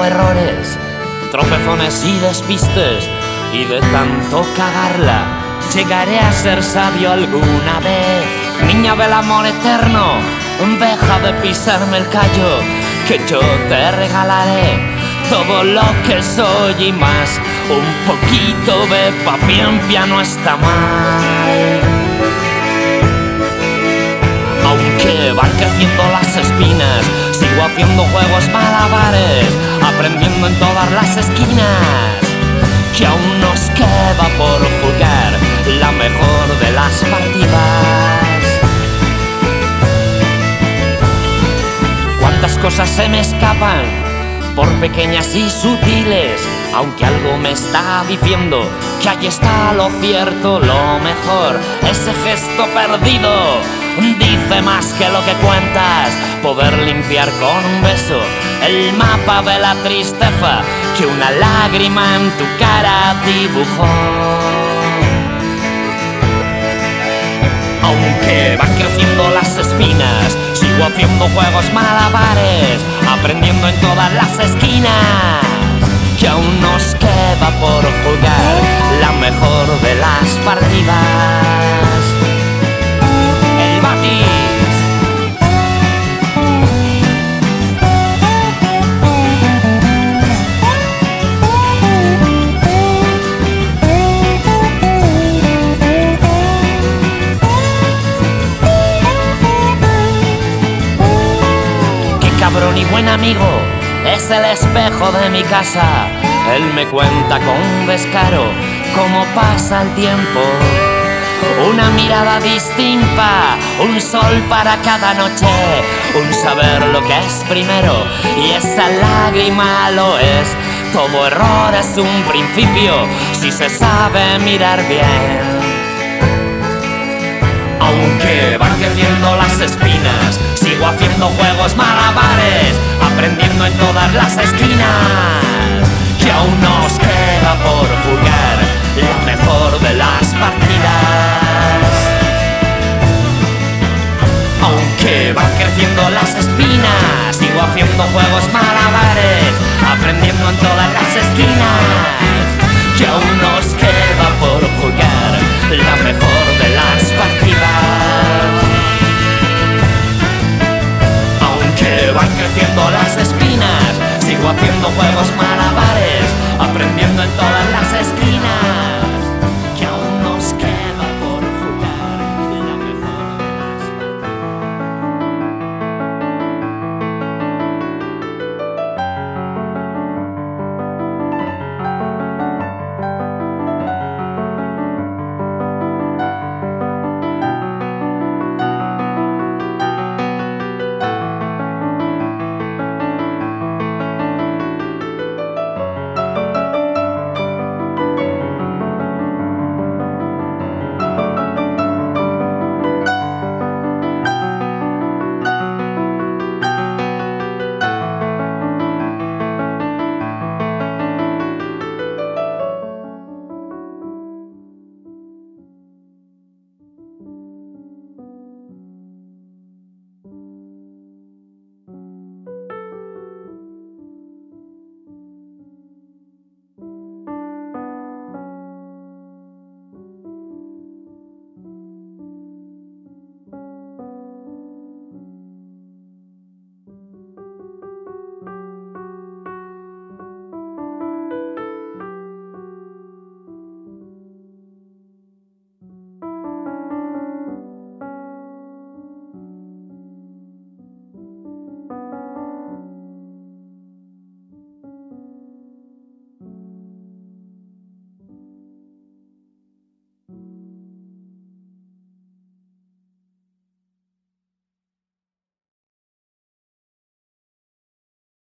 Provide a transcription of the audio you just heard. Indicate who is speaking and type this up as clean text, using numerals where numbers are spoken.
Speaker 1: cometido errores, tropezones y despistes, y de tanto cagarla llegaré a ser sabio alguna vez. Niña del amor eterno, deja de pisarme el callo, que yo te regalaré todo lo que soy y más. Un poquito de paciencia no está mal. Aunque van creciendo las espinas, sigo haciendo juegos malabares, aprendiendo en todas las esquinas, que aún nos queda por jugar la mejor de las partidas. Cuántas cosas se me escapan, por pequeñas y sutiles, aunque algo me está diciendo que ahí está lo cierto, lo mejor. Ese gesto perdido dice más que lo que cuentas, poder limpiar con un beso el mapa de la tristeza que una lágrima en tu cara dibujó. Aunque van creciendo las espinas, sigo haciendo juegos malabares, aprendiendo en todas las esquinas, que aún nos queda por jugar la mejor de las partidas. El Batis. Cabrón y buen amigo, es el espejo de mi casa. Él me cuenta con descaro cómo pasa el tiempo. Una mirada distinta, un sol para cada noche, un saber lo que es primero y esa lágrima lo es. Todo error es un principio si se sabe mirar bien. Aunque van creciendo las espinas, sigo haciendo juegos malabares, aprendiendo en todas las esquinas, que aún nos queda por jugar la mejor de las partidas. Aunque van creciendo las espinas, sigo haciendo juegos malabares, aprendiendo en todas las esquinas, que aún nos queda por jugar la mejor de las partidas. Aunque van creciendo las espinas, sigo haciendo juegos